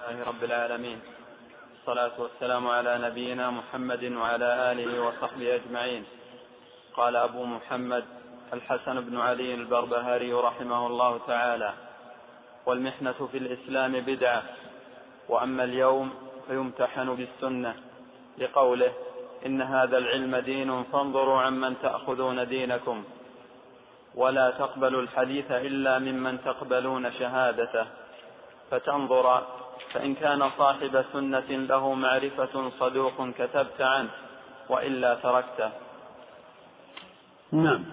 لله رب العالمين، الصلاة والسلام على نبينا محمد وعلى آله وصحبه أجمعين. قال أبو محمد الحسن بن علي البربهاري رحمه الله تعالى: والمحنة في الإسلام بدعة، وأما اليوم فيمتحن بالسنة، لقوله: إن هذا العلم دين فانظروا عمن تأخذون دينكم، ولا تقبلوا الحديث إلا ممن تقبلون شهادته، فتنظر، فإن كان صاحب سنة له معرفة صدوق كتبت عنه، وإلا تركته. نعم.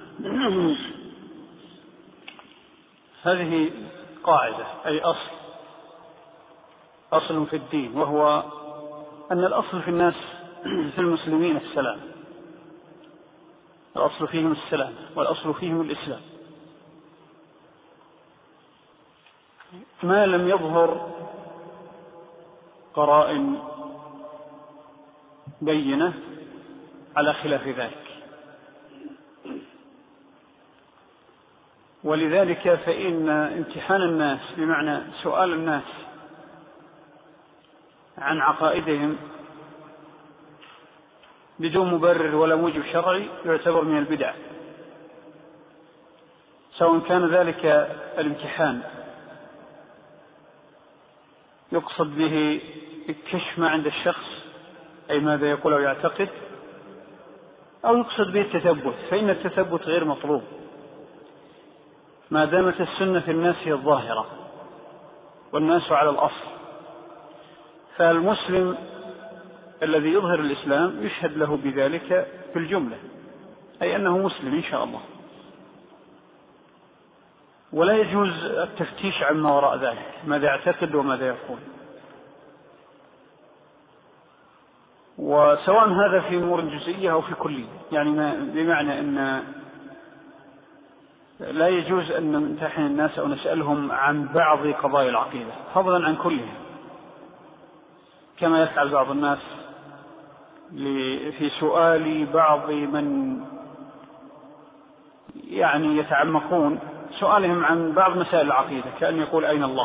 هذه قاعدة، أي أصل في الدين، وهو أن الأصل في الناس في المسلمين السلام، الأصل فيهم السلام، والأصل فيهم الإسلام، ما لم يظهر قرائن بينة على خلاف ذلك. ولذلك فإن امتحان الناس، بمعنى سؤال الناس عن عقائدهم بدون مبرر ولا موجب شرعي، يعتبر من البدع، سواء كان ذلك الامتحان يقصد به الكشف ما عند الشخص، أي ماذا يقول أو يعتقد، أو يقصد به التثبت، فإن التثبت غير مطلوب ما دامت السنة في الناس هي الظاهرة والناس على الأصل. فالمسلم الذي يظهر الإسلام يشهد له بذلك في الجملة، أي أنه مسلم إن شاء الله، ولا يجوز التفتيش عما وراء ذلك، ماذا يعتقد وماذا يقول. وسواء هذا في أمور جزئية أو في كلية، يعني بمعنى أن لا يجوز أن نمتحن الناس أو نسألهم عن بعض قضايا العقيدة فضلا عن كلها، كما يفعل بعض الناس في سؤال بعض من يعني يتعمقون، سؤالهم عن بعض مسائل العقيدة، كأن يقول: أين الله؟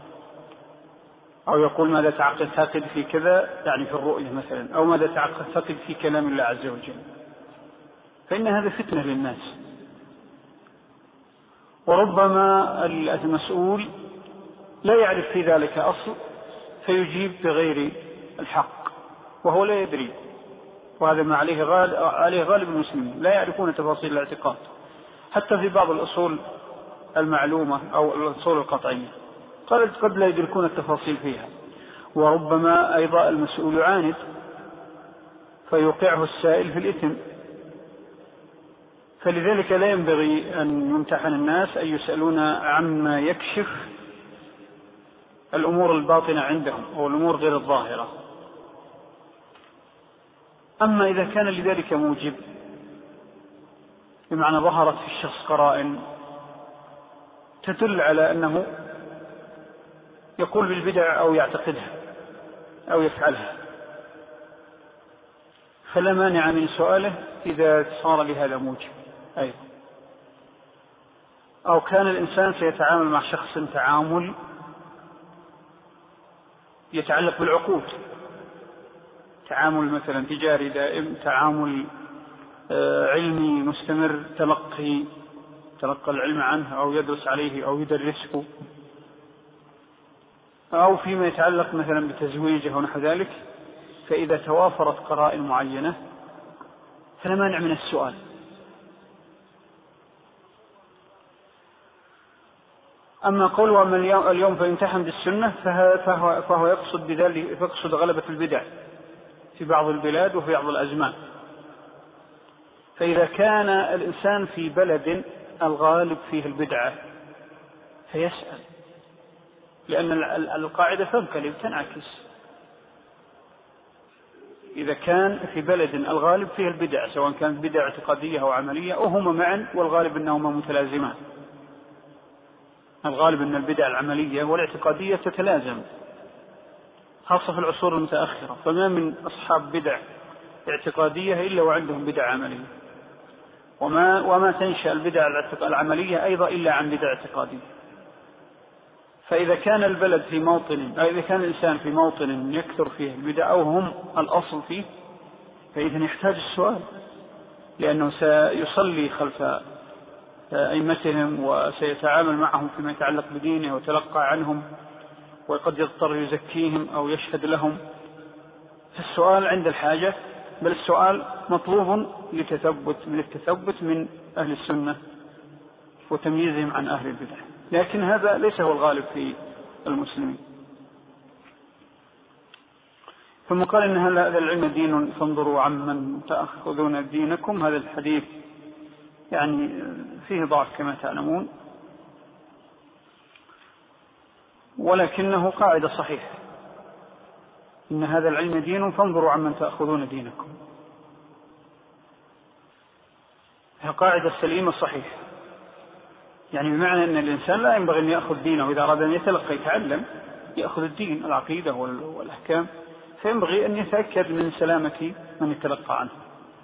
أو يقول: ماذا تعتقد في كذا، يعني في الرؤية مثلا، أو ماذا تعتقد في كلام الله عز وجل. فإن هذا فتنة للناس، وربما المسؤول لا يعرف في ذلك أصل فيجيب بغير الحق وهو لا يدري، وهذا ما عليه غالب المسلمين، لا يعرفون تفاصيل الاعتقاد حتى في بعض الأصول المعلومة أو الأصول القطعية، قد لا يدركون التفاصيل فيها. وربما أيضا المسؤول عاند فيوقعه السائل في الإثم. فلذلك لا ينبغي أن يمتحن الناس أن يسألون عما يكشف الأمور الباطنة عندهم أو الأمور غير الظاهرة. أما إذا كان لذلك موجب، بمعنى ظهرت في الشخص قرائن تدل على أنه يقول بالبدع أو يعتقدها أو يفعلها، فلا مانع من سؤاله إذا صار لهذا موجب أيضا. أو كان الإنسان سيتعامل مع شخص تعامل يتعلق بالعقود، تعامل مثلا تجاري دائم، تعامل علمي مستمر، تلقى العلم عنه أو يدرس عليه أو يدرسه، أو فيما يتعلق مثلا بتزويجه ونحو ذلك، فإذا توافرت قرائن معينة فلا مانع من السؤال. أما قول وأما اليوم فيمتحن بالسنة، فهو يقصد بذلك، يقصد غلبة البدع في بعض البلاد وفي بعض الأزمان. فإذا كان الإنسان في بلد الغالب فيه البدعة فيسأل، لأن القاعدة تنعكس. إذا كان في بلد الغالب فيه البدع، سواء كانت بدع اعتقادية أو عملية أو هما معا، والغالب أنهما متلازمان. الغالب أن البدع العملية والاعتقادية تتلازم، خاصة في العصور المتأخرة، فما من أصحاب بدع اعتقادية إلا وعندهم بدع عملية، وما تنشأ البدع العملية أيضا إلا عن بدع اعتقادية. فإذا كان البلد في موطن، أو إذا كان الإنسان في موطن يكثر فيه البدع أو هم الأصل فيه، فإذا يحتاج السؤال، لأنه سيصلي خلف أئمتهم وسيتعامل معهم فيما يتعلق بدينه ويتلقى عنهم، وقد يضطر يزكيهم أو يشهد لهم. فالسؤال عند الحاجة، بل السؤال مطلوب للتثبت من أهل السنة وتمييزهم عن أهل البدع، لكن هذا ليس هو الغالب في المسلمين. ثم قال إن هذا العلم دين فانظروا عمن تأخذون دينكم. هذا الحديث يعني فيه ضعف كما تعلمون، ولكنه قاعدة صحيحة، إن هذا العلم دين فانظروا عمن تأخذون دينكم. هي قاعدة سليمة صحيحة، يعني بمعنى أن الإنسان لا ينبغي أن يأخذ دينه إذا أراد أن يتلقى يتعلم يأخذ الدين العقيدة والأحكام، فينبغي أن يتأكد من سلامة من يتلقى عنه.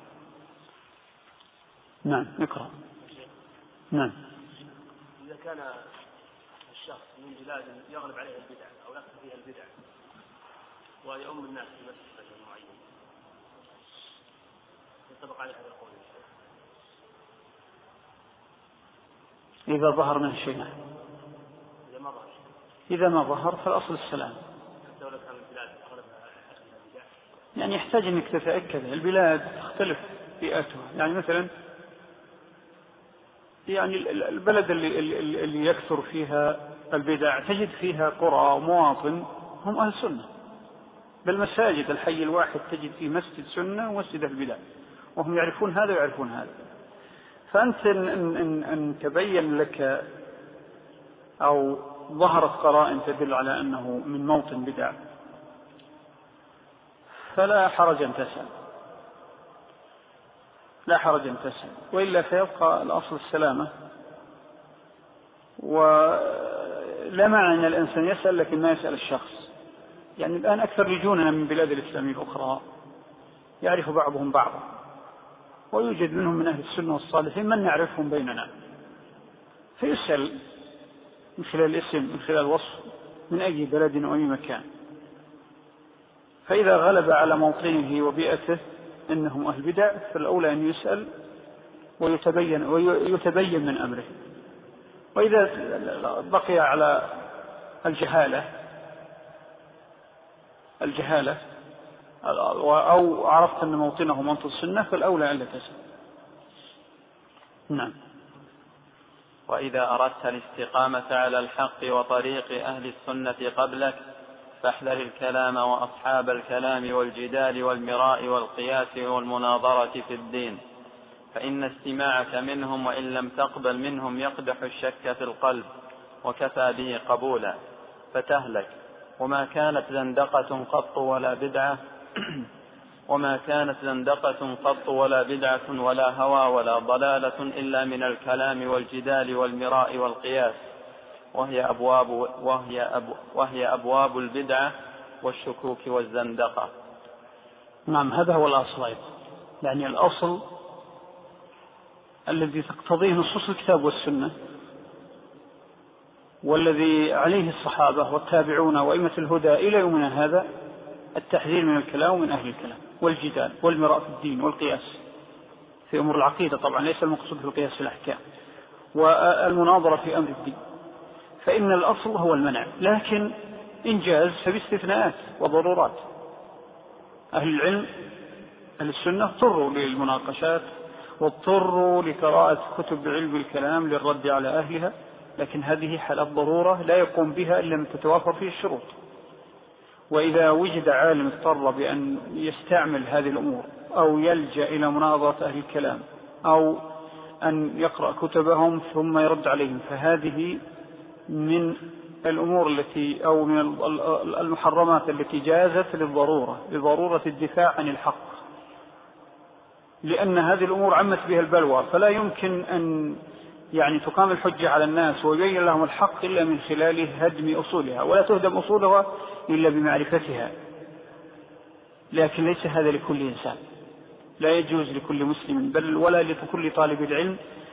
نعم نقرأ. نعم. إذا كان الشخص من بلاد يغلب عليه البدع أو يقصد فيها البدع ويؤم الناس في مسجد معين ينطبق عليه هذا القول إذا ظهر من شيء. إذا ما ظهر فالأصل السلام. يعني يحتاج أنك تتأكد. البلاد تختلف بيئتها، يعني مثلا يعني البلد اللي يكثر فيها البدع تجد فيها قرى ومواطن هم أهل السنة، بل مساجد الحي الواحد تجد فيه مسجد سنة ومسجد البدع، وهم يعرفون هذا ويعرفون هذا. فأنت إن تبين لك أو ظهرت قرائن تدل على أنه من موطن بدع فلا حرج أن تسأل، لا حرج أن تسأل، وإلا فيبقى الأصل السلامة. ولا معنى أن الإنسان يسأل لكن ما يسأل الشخص. يعني الآن أكثر يجوننا من بلاد الإسلام الأخرى يعرف بعضهم بعضا، ويوجد منهم من أهل السنة والصالحين من نعرفهم بيننا، فيسأل من خلال الاسم من خلال الوصف من أي بلد أو أي مكان. فإذا غلب على موطنه وبيئته إنهم أهل بدع فالأولى أن يسأل ويتبين من أمره. وإذا بقي على الجهالة أو عرفت أن موطنه موطن السنة فالأولى ألا تسأل. نعم. وإذا أردت الاستقامة على الحق وطريق أهل السنة قبلك فاحذر الكلام وأصحاب الكلام والجدال والمراء والقياس والمناظرة في الدين، فإن استماعك منهم وإن لم تقبل منهم يقدح الشك في القلب وكفى به قبولا فتهلك. وما كانت زندقة قط ولا بدعة ولا هوى ولا ضلالة إلا من الكلام والجدال والمراء والقياس، وهي أبواب البدعة والشكوك والزندقة. نعم، هذا هو الأصل أيضا، يعني الأصل الذي تقتضيه نصوص الكتاب والسنة والذي عليه الصحابة والتابعون وأئمة الهدى إلى يومنا هذا التحذير من الكلام ومن أهل الكلام والجدال والمراء في الدين والقياس في أمور العقيدة، طبعا ليس المقصود في القياس في الأحكام، والمناظرة في أمر الدين. فإن الأصل هو المنع، لكن إنجاز فباستثناءات وضرورات. أهل العلم أهل السنة اضطروا للمناقشات واضطروا لقراءة كتب علم الكلام للرد على أهلها، لكن هذه حالات ضرورة لا يقوم بها إلا من تتوافر فيه الشروط. وإذا وجد عالم اضطر بأن يستعمل هذه الأمور أو يلجأ إلى مناظرة أهل الكلام أو أن يقرأ كتبهم ثم يرد عليهم، فهذه من الأمور التي أو من المحرمات التي جازت لضرورة الدفاع عن الحق، لأن هذه الأمور عمت بها البلوى، فلا يمكن أن يعني تقام الحجة على الناس ويبين لهم الحق إلا من خلال هدم أصولها، ولا تهدم أصولها إلا بمعرفتها. لكن ليس هذا لكل إنسان، لا يجوز لكل مسلم بل ولا لكل طالب العلم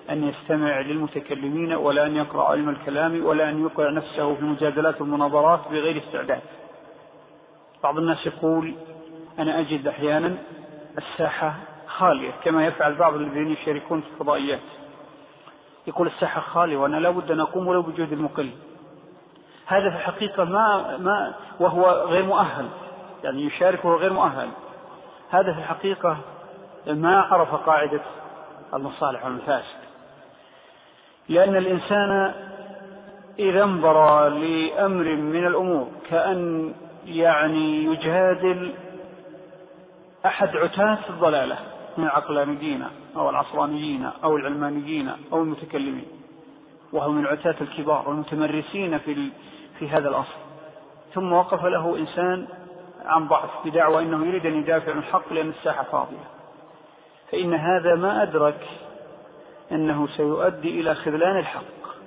أن يستمع للمتكلمين ولا أن يقرأ علم الكلام ولا أن يوقع نفسه في المجادلات والمناظرات بغير استعداد. بعض الناس يقول أنا أجد أحيانا الساحة خالية كما يفعل بعض الذين يشاركون في الفضائيات، يقول الساحة خالية وأنا لا بد أن أقوم ولو بجهد المقل. هذا في الحقيقة ما وهو غير مؤهل، يعني يشارك وهو غير مؤهل. هذا في الحقيقة ما عرف قاعدة المصالح والمفاسد، لأن الإنسان إذا انظر لأمر من الأمور كأن يعني يجادل أحد عتاة الضلالة من العقلانيين أو العصرانيين أو العلمانيين أو المتكلمين، وهو من عتاة الكبار والمتمرسين في هذا الأصل، ثم وقف له إنسان عن ضعف بدعوى أنه يريد أن يدافع عن الحق لأن الساحة فاضية، فإن هذا ما أدرك أنه سيؤدي إلى خذلان الحق،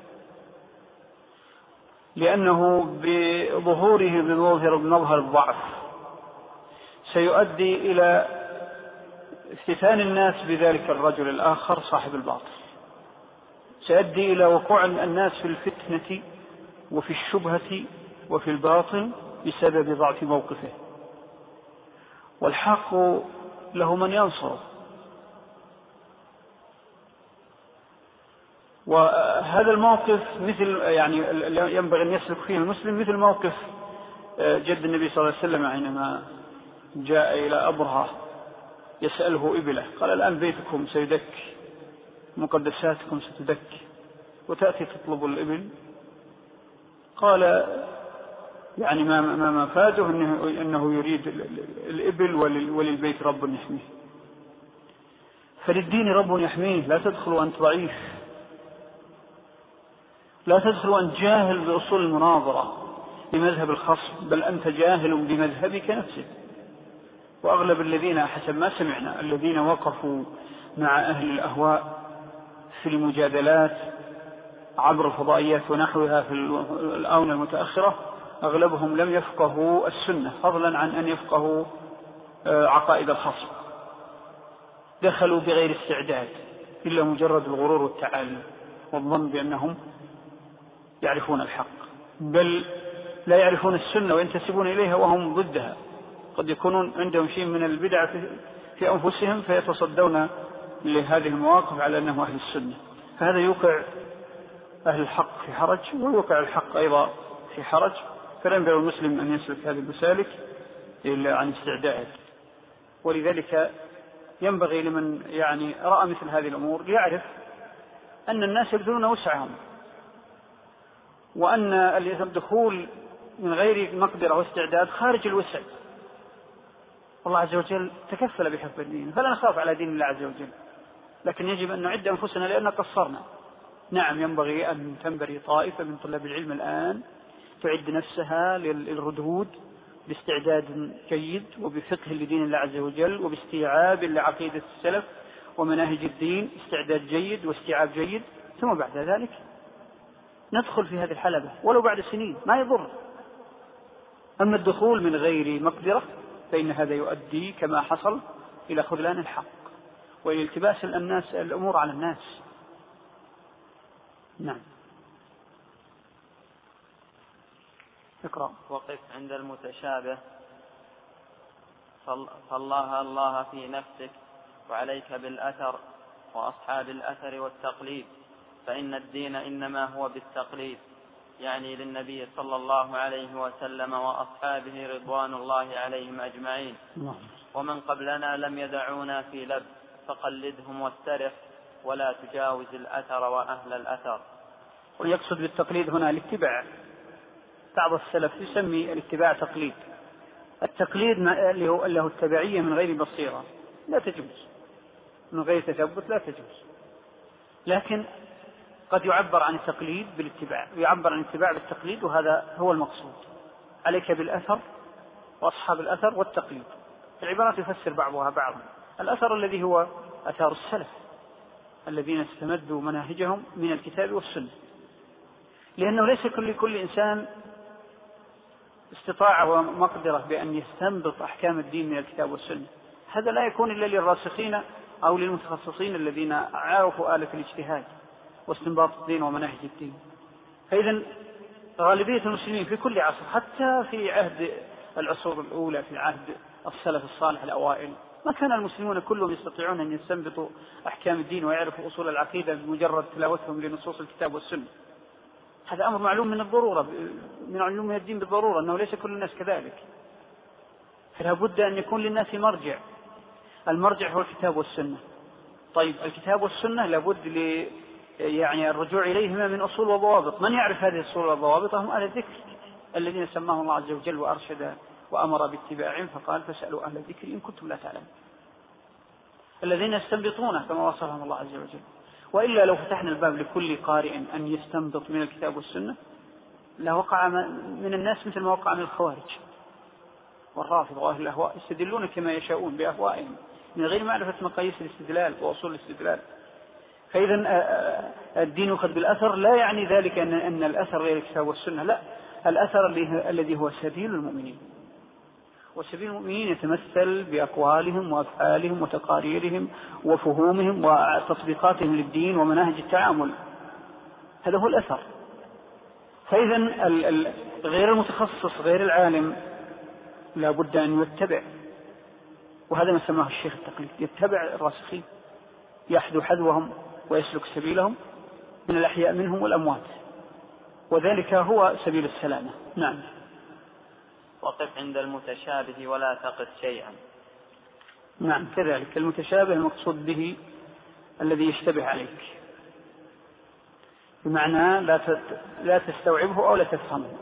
لأنه بظهوره بمظهر الضعف سيؤدي إلى افتتان الناس بذلك الرجل الآخر صاحب الباطل، سيؤدي إلى وقوع الناس في الفتنة وفي الشبهة وفي الباطل بسبب ضعف موقفه، والحق له من ينصره. وهذا الموقف مثل يعني ينبغي أن يسلك فيه المسلم مثل موقف جد النبي صلى الله عليه وسلم حينما جاء إلى أبرهة يسأله إبله، قال الآن بيتكم سيدك، مقدساتكم ستدك، وتأتي تطلب الإبل. قال يعني ما مفاده أنه يريد الإبل وللبيت رب يحميه، فللدين رب يحميه. لا تدخل وأنت ضعيف، لا تدخل وأنت جاهل بأصول المناظرة بمذهب الخصم، بل أنت جاهل بمذهبك نفسه. وأغلب الذين حسب ما سمعنا الذين وقفوا مع أهل الأهواء في المجادلات عبر الفضائيات ونحوها في الآونة المتأخرة أغلبهم لم يفقهوا السنة، فضلا عن أن يفقهوا عقائد الخصم، دخلوا بغير استعداد إلا مجرد الغرور والتعالي والظن بأنهم يعرفون الحق، بل لا يعرفون السنة وينتسبون إليها وهم ضدها. قد يكونون عندهم شيء من البدع في أنفسهم فيتصدون لهذه المواقف على أنهم أهل السنة، فهذا يوقع أهل الحق في حرج ويوقع الحق أيضا في حرج. فلا ينبغي المسلم أن يسلك هذه المسالك إلا عن استعداد. ولذلك ينبغي لمن يعني رأى مثل هذه الأمور يعرف أن الناس يبذلون وسعهم، وأن الدخول من غير مقدرة واستعداد خارج الوسع. الله عز وجل تكفل بحفظ الدين، فلا نخاف على دين الله عز وجل، لكن يجب أن نعد أنفسنا لأننا قصرنا. نعم ينبغي أن تنبري طائفة من طلاب العلم الآن تعد نفسها للردود باستعداد جيد وبفقه لدين الله عز وجل وباستيعاب لعقيدة السلف ومناهج الدين، استعداد جيد واستيعاب جيد، ثم بعد ذلك ندخل في هذه الحلبة ولو بعد سنين ما يضر. أما الدخول من غير مقدرة فإن هذا يؤدي كما حصل إلى خذلان الحق وإلى التباس الأمور على الناس. نعم. اقرأ. وقف عند المتشابه، فالله في نفسك، وعليك بالأثر وأصحاب الأثر والتقليد، فإن الدين إنما هو بالتقليد، يعني للنبي صلى الله عليه وسلم وأصحابه رضوان الله عليهم أجمعين. ومن قبلنا لم يدعونا في لب، فقلدهم واسترح ولا تجاوز الأثر وأهل الأثر. ويقصد بالتقليد هنا الاتباع. بعض السلف يسمي الاتباع تقليد. التقليد اللي هو التبعية من غير بصيرة لا تجوز، من غير تثبت لا تجوز، لكن قد يعبر عن التقليد بالاتباع ويعبر عن الاتباع بالتقليد، وهذا هو المقصود. عليك بالأثر وأصحاب الأثر والتقليد. العبارات يفسر بعضها بعضا. الأثر الذي هو أثار السلف الذين استمدوا مناهجهم من الكتاب والسنة، لأنه ليس كل إنسان استطاع ومقدرة بأن يستنبط أحكام الدين من الكتاب والسنة. هذا لا يكون إلا للراسخين أو للمتخصصين الذين عرفوا آلة الاجتهاد واستنباط الدين ومناهج الدين. فإذا غالبية المسلمين في كل عصر، حتى في عهد العصور الأولى، في عهد السلف الصالح الأوائل، ما كان المسلمون كلهم يستطيعون أن يستنبطوا أحكام الدين ويعرفوا أصول العقيدة بمجرد تلاوتهم لنصوص الكتاب والسنة. هذا أمر معلوم من الضرورة، من علوم الدين بالضرورة، أنه ليس كل الناس كذلك. فلا بد أن يكون للناس مرجع. المرجع هو الكتاب والسنة. طيب الكتاب والسنة لابد يعني الرجوع إليهما من أصول وضوابط. من يعرف هذه الأصول والضوابط هم أهل الذكر الذين سماهم الله عز وجل وأرشد وأمر باتباعهم، فقال فاسألوا أهل الذكر إن كنتم لا تعلمون، الذين يستنبطونه كما وصفهم الله عز وجل. وإلا لو فتحنا الباب لكل قارئ أن يستنبط من الكتاب والسنة لوقع من الناس مثل ما وقع من الخوارج والرافضة وأهل الأهواء، يستدلون كما يشاءون بأهوائهم من غير معرفة مقاييس الاستدلال وأصول الاستدلال. فإذا الدين يؤخذ بالأثر لا يعني ذلك أن الأثر غير الكتاب والسنة، لا، الأثر الذي هو سبيل المؤمنين. وسبيل المؤمنين يتمثل بأقوالهم وأفعالهم وتقاريرهم وفهومهم وتطبيقاتهم للدين ومناهج التعامل، هذا هو الأثر. فإذا غير المتخصص غير العالم لا بد أن يتبع، وهذا ما سماه الشيخ التقليد، يتبع الراسخين، يحذو حذوهم ويسلك سبيلهم من الأحياء منهم والأموات، وذلك هو سبيل السلامة. نعم. وقف عند المتشابه ولا تقس شيئا. نعم كذلك، المتشابه المقصود به الذي يشتبه عليك، بمعنى لا تستوعبه أو لا تفهمه.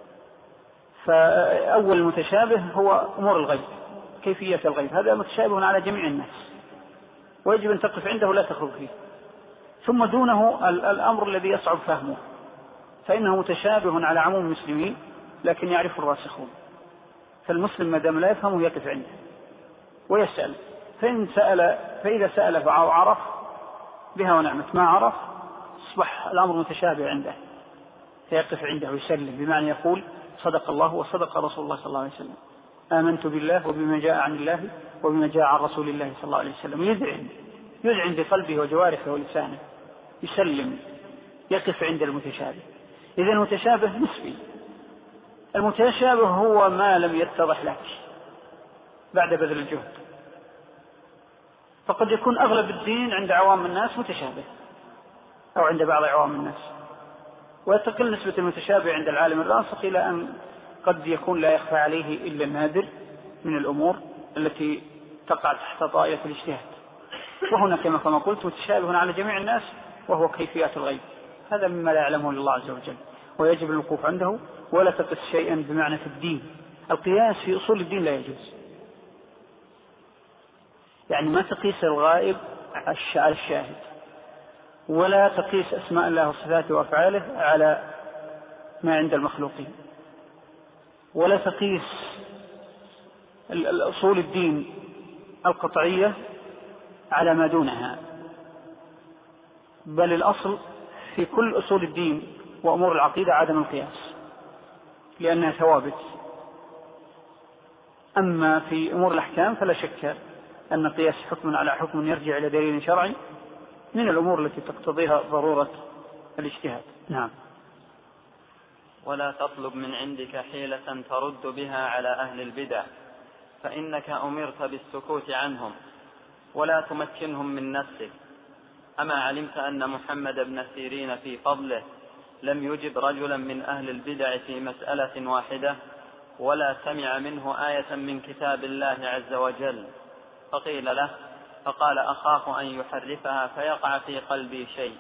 فأول المتشابه هو أمور الغيب، كيفية الغيب، هذا متشابه على جميع الناس ويجب أن تقف عنده لا تخرج فيه. ثم دونه الأمر الذي يصعب فهمه، فإنه متشابه على عموم المسلمين لكن يعرف الراسخون. فالمسلم ما دام لا يفهمه يقف عنده ويسأل، فإذا سأل فعرف بها ونعمت، ما عرف أصبح الأمر متشابه عنده فيقف عنده ويسلم، بمعنى يقول صدق الله وصدق رسول الله صلى الله عليه وسلم، آمنت بالله وبما جاء عن الله وبما جاء عن رسول الله صلى الله عليه وسلم. يذعن بقلبه وجوارحه ولسانه، يسلم، يقف عند المتشابه. إذا المتشابه نسبي، المتشابه هو ما لم يتضح لك بعد بذل الجهد. فقد يكون أغلب الدين عند عوام الناس متشابه أو عند بعض عوام الناس، وتقل نسبة المتشابه عند العالم الراسخ إلى أن قد يكون لا يخفى عليه إلا النادر من الأمور التي تقع تحت طائلة الاجتهاد. وهنا كما قلت متشابه على جميع الناس وهو كيفيات الغيب، هذا مما لا يعلمه إلا الله عز وجل ويجب الوقوف عنده. ولا تقس شيئا بمعنى في الدين، القياس في أصول الدين لا يجوز، يعني ما تقيس الغائب على الشاهد، ولا تقيس أسماء الله وصفاته وأفعاله على ما عند المخلوقين، ولا تقيس الأصول الدين القطعية على ما دونها، بل الأصل في كل أصول الدين وأمور العقيدة عدم القياس لأنها ثوابت. أما في أمور الأحكام فلا شك أن قياس حكم على حكم يرجع إلى دليل شرعي من الأمور التي تقتضيها ضرورة الاجتهاد. نعم. ولا تطلب من عندك حيلة ترد بها على أهل البدع، فإنك أمرت بالسكوت عنهم ولا تمكنهم من نفسك. أما علمت أن محمد بن سيرين في فضله لم يجب رجلا من أهل البدع في مسألة واحدة ولا سمع منه آية من كتاب الله عز وجل، فقيل له فقال أخاف أن يحرفها فيقع في قلبي شيء.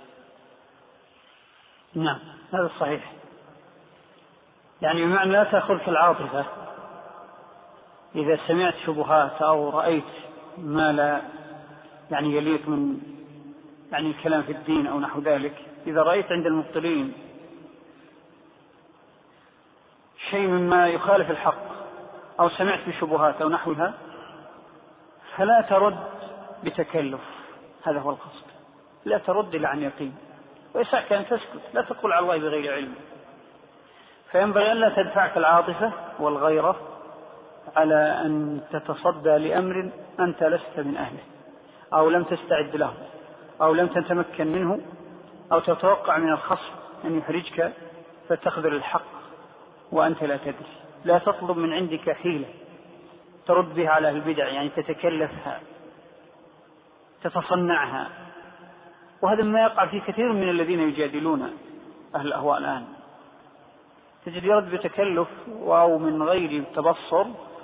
نعم هذا الصحيح، يعني بمعنى لا تأخذ في العاطفة إذا سمعت شبهات أو رأيت ما لا يعني يليق من يعني الكلام في الدين أو نحو ذلك. إذا رأيت عند المبطلين شيء مما يخالف الحق أو سمعت بشبهات أو نحوها فلا ترد بتكلف، هذا هو القصد، لا ترد إلا عن يقين، ويسعك أن تسكت، لا تقول على الله بغير علم. فينبغي أن لا تدفعك العاطفة والغيرة على أن تتصدى لأمر أنت لست من أهله أو لم تستعد له أو لم تتمكن منه أو تتوقع من الخصم أن يحرجك فتخذل الحق وأنت لا تدري. لا تطلب من عندك حيلة ترد بها على البدع، يعني تتكلفها تتصنعها، وهذا ما يقع في كثير من الذين يجادلون أهل الأهواء الآن. تجد يرد بتكلف أو من غير تبصر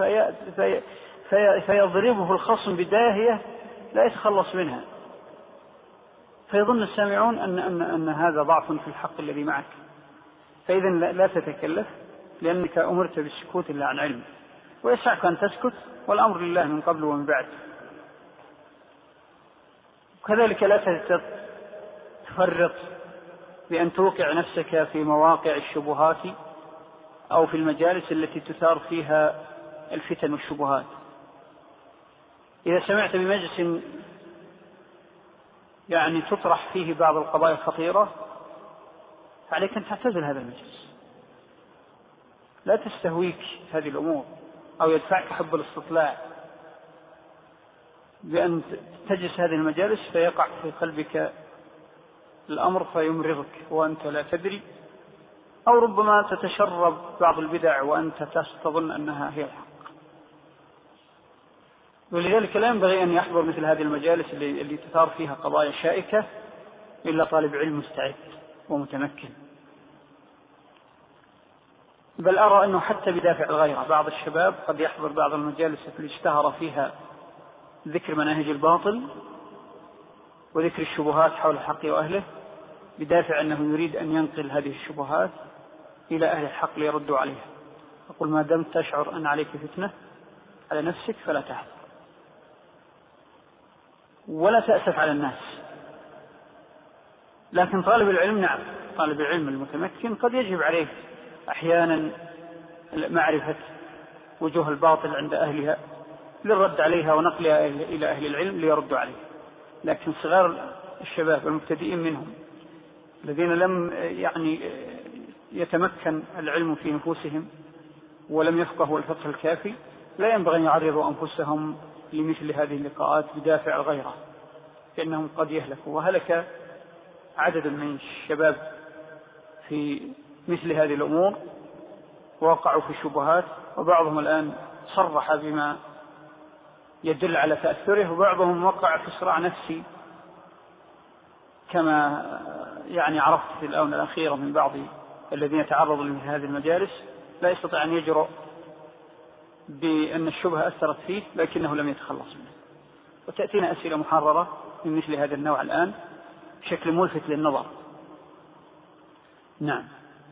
فيضربه الخصم بداهية لا يتخلص منها، فيظن السامعون أن هذا ضعف في الحق الذي معك. فإذا لا تتكلف، لأنك أمرت بالسكوت إلا عن علم، ويسعك أن تسكت، والأمر لله من قبل ومن بعد. كذلك لا تفرط بأن توقع نفسك في مواقع الشبهات أو في المجالس التي تثار فيها الفتن والشبهات. إذا سمعت بمجلس يعني تطرح فيه بعض القضايا الخطيرة فعليك أن تعتزل هذا المجلس، لا تستهويك هذه الأمور أو يدفعك حب الاستطلاع بأن تجلس هذه المجالس فيقع في قلبك الأمر فيمرضك وأنت لا تدري، أو ربما تتشرب بعض البدع وأنت تظن أنها هي الحق. ولذلك لا ينبغي أن يحضر مثل هذه المجالس اللي تثار فيها قضايا شائكة إلا طالب علم مستعد ومتمكن. بل أرى أنه حتى بدافع الغيرة بعض الشباب قد يحضر بعض المجالس التي اشتهر فيها ذكر مناهج الباطل وذكر الشبهات حول الحق وأهله، بدافع أنه يريد أن ينقل هذه الشبهات إلى أهل الحق ليردوا عليها. أقول ما دمت تشعر أن عليك فتنة على نفسك فلا تحضر، ولا تأسف على الناس. لكن طالب العلم، نعم، طالب العلم المتمكن قد يجب عليه أحيانا معرفة وجوه الباطل عند أهلها للرد عليها ونقلها إلى أهل العلم ليردوا عليها. لكن صغار الشباب المبتدئين منهم الذين لم يتمكن العلم في نفوسهم ولم يفقهوا الفقه الكافي لا ينبغي أن يعرضوا أنفسهم لمثل هذه اللقاءات بدافع الغيرة، فإنهم قد يهلكوا. وهلك عدد من الشباب في مثل هذه الأمور ووقعوا في الشبهات، وبعضهم الآن صرح بما يدل على تأثره، وبعضهم وقع في صراع نفسي كما عرفت في الآونة الأخيرة من بعض الذين يتعرضوا لمثل هذه المجالس، لا يستطيع أن يجرؤ بأن الشبهة أثرت فيه لكنه لم يتخلص منه. وتأتينا أسئلة محررة من مثل هذا النوع الآن بشكل ملفت للنظر. نعم.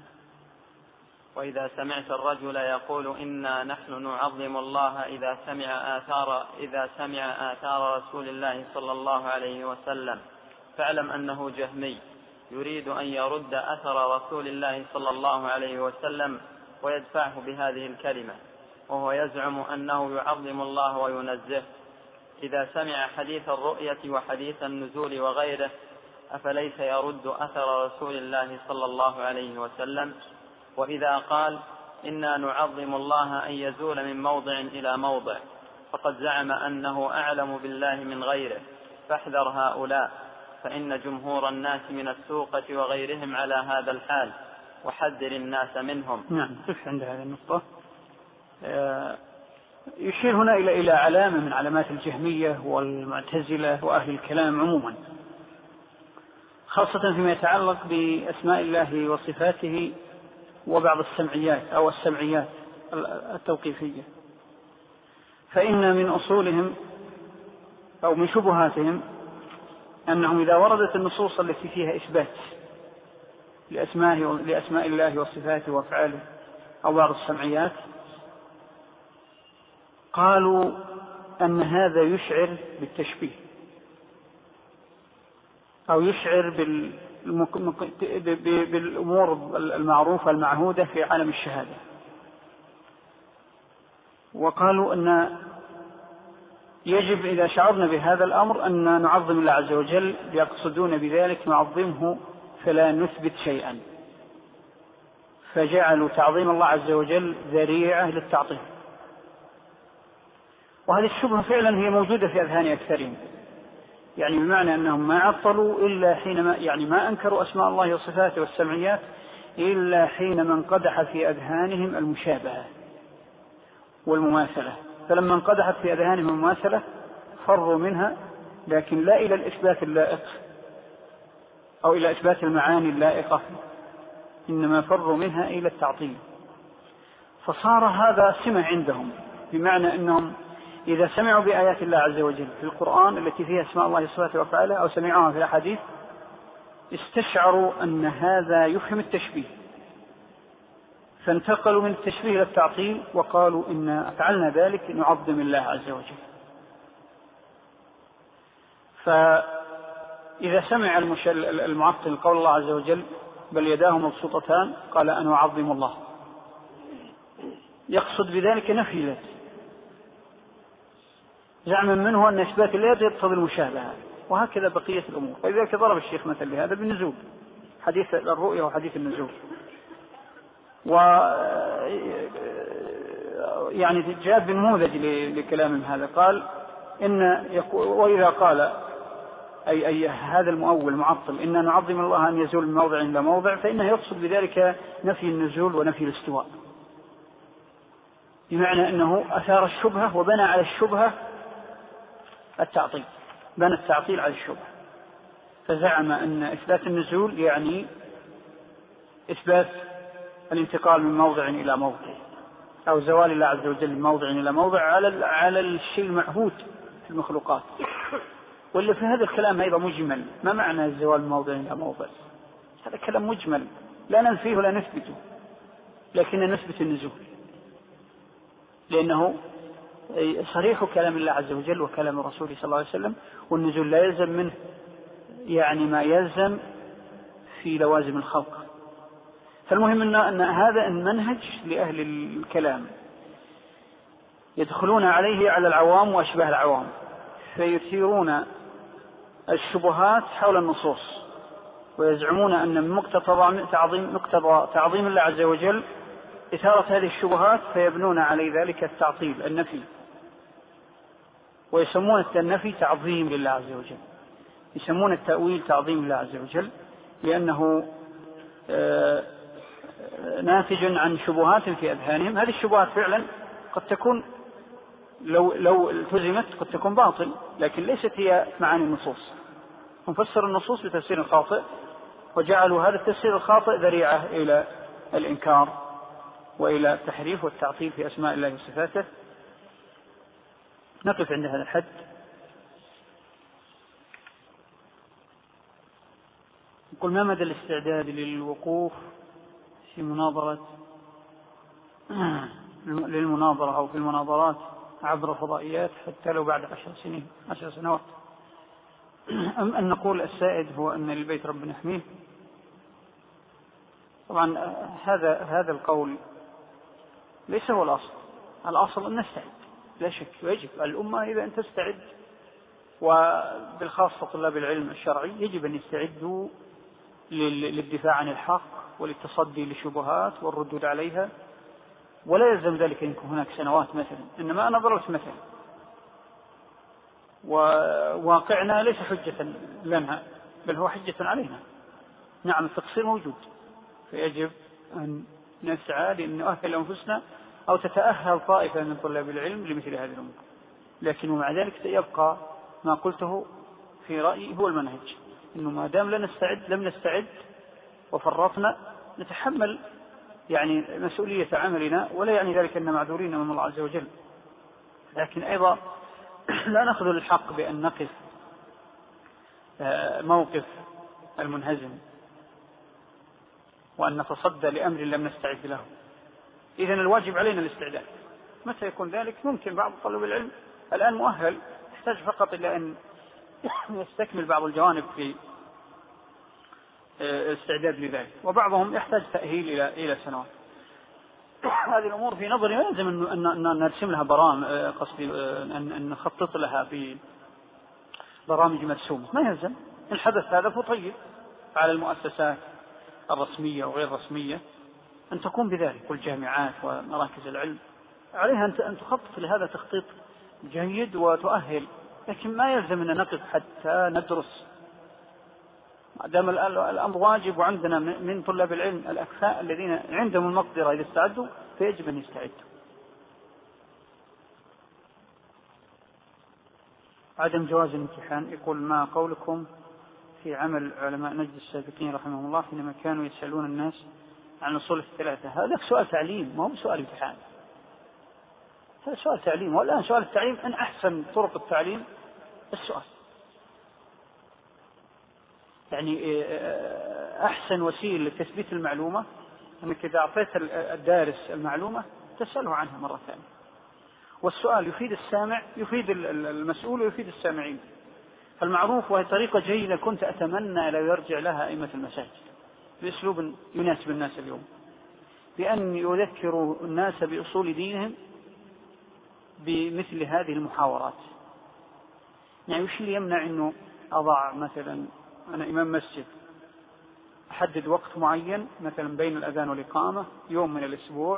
وإذا سمعت الرجل يقول إنا نحن نعظم الله إذا سمع آثار رسول الله صلى الله عليه وسلم، فاعلم أنه جهمي يريد أن يرد أثر رسول الله صلى الله عليه وسلم ويدفعه بهذه الكلمة، وهو يزعم أنه يعظم الله وينزه. إذا سمع حديث الرؤية وحديث النزول وغيره أفليس يرد أثر رسول الله صلى الله عليه وسلم؟ وإذا قال إنا نعظم الله أن يزول من موضع إلى موضع فقد زعم أنه أعلم بالله من غيره، فاحذر هؤلاء، فإن جمهور الناس من السوقة وغيرهم على هذا الحال، وحذر الناس منهم. نعم، قف عند هذه النقطة. يشير هنا إلى علامة من علامات الجهمية والمعتزلة وأهل الكلام عموما، خاصة فيما يتعلق بأسماء الله وصفاته وبعض السمعيات أو السمعيات التوقيفية. فإن من أصولهم أو من شبهاتهم أنهم إذا وردت النصوص التي فيها إثبات لأسماء الله وصفاته وأفعاله أو بعض السمعيات قالوا أن هذا يشعر بالتشبيه أو يشعر بالأمور المعروفة المعهودة في عالم الشهادة. وقالوا أن يجب إذا شعرنا بهذا الأمر أن نعظم الله عز وجل، يقصدون بذلك نعظمه فلا نثبت شيئا، فجعلوا تعظيم الله عز وجل ذريعة للتعطيل. وهذه الشبهة فعلا هي موجودة في أذهان أكثرهم، يعني بمعنى أنهم ما عطلوا إلا حينما، يعني ما أنكروا أسماء الله وصفاته والسمعيات إلا حينما انقدح في أذهانهم المشابهة والمماثلة، فلما انقدحت في أذهانهم المماثلة فروا منها، لكن لا إلى الإثبات اللائق أو إلى إثبات المعاني اللائقة، إنما فروا منها إلى التعطيل. فصار هذا سمة عندهم، بمعنى أنهم إذا سمعوا بآيات الله عز وجل في القرآن التي فيها اسماء الله وصفاته وأفعاله أو سمعوها في الأحاديث استشعروا أن هذا يفهم التشبيه، فانتقلوا من التشبيه إلى التعطيل وقالوا إن فعلنا ذلك نعظم الله عز وجل. فإذا سمع المعطل قول الله عز وجل بل يداه مبسوطتان قال أنا أعظم الله، يقصد بذلك نفي اليد، زعما منه أن إثبات اليد يقتضي المشابهة، وهكذا بقية الأمور. ولذلك ضرب الشيخ مثل لهذا بالنزول، حديث الرؤيا وحديث النزول. يعني جاب نموذج لكلام هذا، قال إن وإذا قال أي هذا المؤول معطل إن نعظم الله أن يزول من موضع إلى موضع، فإنه يقصد بذلك نفي النزول ونفي الاستواء، بمعنى أنه أثار الشبهة وبنى على الشبهة التعطيل، بنى التعطيل على الشبهة، فزعم أن إثبات النزول يعني إثبات الانتقال من موضع إلى موضع، أو زوال الله عز وجل من موضع إلى موضع على الشيء المعهود في المخلوقات. واللي في هذا الكلام أيضا مجمل، ما معنى الزوال من موضع إلى موضع؟ هذا كلام مجمل لا ننفيه ولا نثبته، لكن نثبت النزول، لأنه صريح كلام الله عز وجل وكلام الرسول صلى الله عليه وسلم، والنزول لا يلزم منه يعني ما يلزم في لوازم الخلق. فالمهم أن هذا المنهج لأهل الكلام يدخلون عليه على العوام وأشباه العوام، فيثيرون الشبهات حول النصوص، ويزعمون أن من مقتضى تعظيم الله عز وجل إثارة هذه الشبهات، فيبنون على ذلك التعطيل النفي، ويسمون النفي تعظيم لله عز وجل، يسمون التأويل تعظيم الله عز وجل، لأنه ناتج عن شبهات في أذهانهم. هذه الشبهات فعلا قد تكون لو التزمت قد تكون باطل، لكن ليست هي معاني النصوص. هم فسروا النصوص بتفسير خاطئ، وجعلوا هذا التفسير الخاطئ ذريعة إلى الإنكار وإلى التحريف والتعطيل في أسماء الله وصفاته. نقف عند هذا الحد. نقول ما مدى الاستعداد للوقوف في للمناظرة أو في المناظرات عبر الفضائيات حتى لو بعد 10 سنوات؟ أن نقول السائد هو أن للبيت رب نحميه. طبعا هذا القول ليس هو الأصل أن نستعد، لا شك، ويجب الأمة إذا أن تستعد، وبالخاصة طلاب العلم الشرعي يجب أن يستعدوا للدفاع عن الحق وللتصدي للشبهات والردود عليها، ولا يلزم ذلك أن يكون هناك سنوات مثلا، إنما أنا ضربت مثلا، وواقعنا ليس حجة لنا بل هو حجة علينا. نعم التقصير موجود، فيجب أن نسعى لأن نؤهل أنفسنا أو تتأهل طائفة من طلاب العلم لمثل هذه الأمور، لكن ومع ذلك سيبقى ما قلته في رأيي هو المنهج، إنه ما دام لم نستعد وفرطنا نتحمل يعني مسؤولية عملنا، ولا يعني ذلك أن معذورين من الله عز وجل، لكن أيضا لا نأخذ الحق بأن نقف موقف المنهزم وأن نتصدى لأمر لم نستعد له. إذن الواجب علينا الاستعداد. متى يكون ذلك؟ ممكن بعض طلاب العلم الآن مؤهل، يحتاج فقط إلى أن يستكمل بعض الجوانب في الاستعداد لذلك، وبعضهم يحتاج تأهيل إلى سنوات. هذه الأمور في نظري لا يلزم أن نرسم لها برامج، قصدي أن نخطط لها ببرامج مرسومة، ما يلزم. إن حدث هذا فطيب على المؤسسات الرسمية وغير رسمية أن تقوم بذلك، والجامعات ومراكز العلم عليها أن تخطط لهذا تخطيط جيد، وتؤهل لكن ما يلزم أن نقف حتى ندرس. ما دام الأمر واجب وعندنا من طلاب العلم الأكفاء الذين عندهم المقدرة إذا استعدوا فيجب أن يستعدوا. عدم جواز الامتحان، يقول ما قولكم في عمل علماء نجد السابقين رحمهم الله حينما كانوا يسألون الناس عن الأصول الثلاثة؟ هذا سؤال تعليم، ما هو سؤال امتحان، هذا سؤال تعليم. والآن سؤال التعليم أن أحسن طرق التعليم السؤال، يعني أحسن وسيلة لتثبيت المعلومة أنك إذا أعطيت الدارس المعلومة تسأله عنها مرة ثانية. والسؤال يفيد السامع، يفيد المسؤول ويفيد السامعين. فالمعروف وهي طريقة جيدة كنت أتمنى لو يرجع لها أئمة المساجد بأسلوب يناسب الناس اليوم، بأن يذكروا الناس بأصول دينهم بمثل هذه المحاورات. يعني وش اللي يمنع أنه أضع مثلا أنا إمام مسجد أحدد وقت معين مثلا بين الأذان والإقامة يوم من الأسبوع،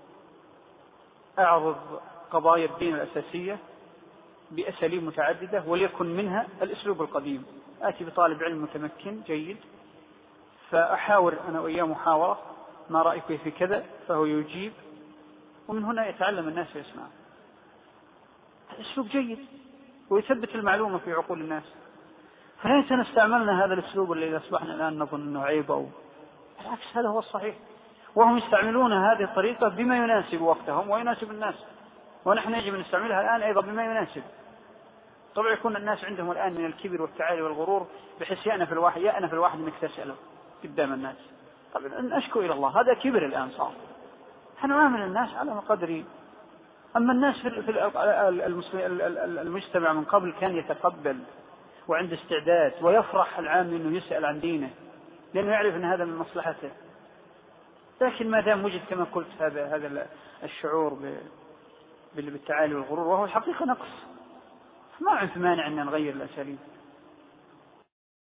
أعرض قضايا الدين الأساسية بأساليب متعددة، وليكن منها الأسلوب القديم. آتي بطالب علم متمكن جيد فأحاور أنا وإياه محاورة، ما رأيك في كذا، فهو يجيب، ومن هنا يتعلم الناس ويسمع. الأسلوب جيد ويثبت المعلومة في عقول الناس. فليتنا استعملنا هذا الأسلوب اللي أصبحنا الآن نظن أنه عيب، أو بالعكس هذا هو الصحيح. وهم يستعملون هذه الطريقة بما يناسب وقتهم ويناسب الناس، ونحن يجب أن نستعملها الآن أيضا بما يناسب. طبعا يكون الناس عندهم الآن من الكبر والتعالي والغرور بحيث يأنف الواحد أنك تسأله قدام الناس. طبعا أشكو إلى الله هذا كبر الآن صار. نحن نعامل الناس على قدر. أما الناس في المجتمع من قبل كان يتقبل وعنده استعداد ويفرح العام أنه يسأل عن دينه لأنه يعرف أن هذا من مصلحته. لكن ما دام وجد كما قلت هذا الشعور بالتعالي والغرور وهو الحقيقة نقص، ما عندي مانع أن نغير الأساليب.